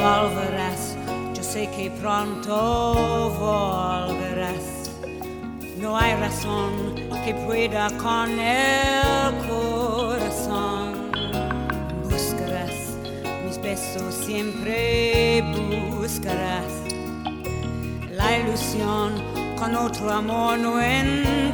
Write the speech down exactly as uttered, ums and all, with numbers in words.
volverás, yo sé que pronto volverás. No hay razón que pueda con el corazón. Buscarás mis besos, siempre buscarás la ilusión con otro amor no encontrarás.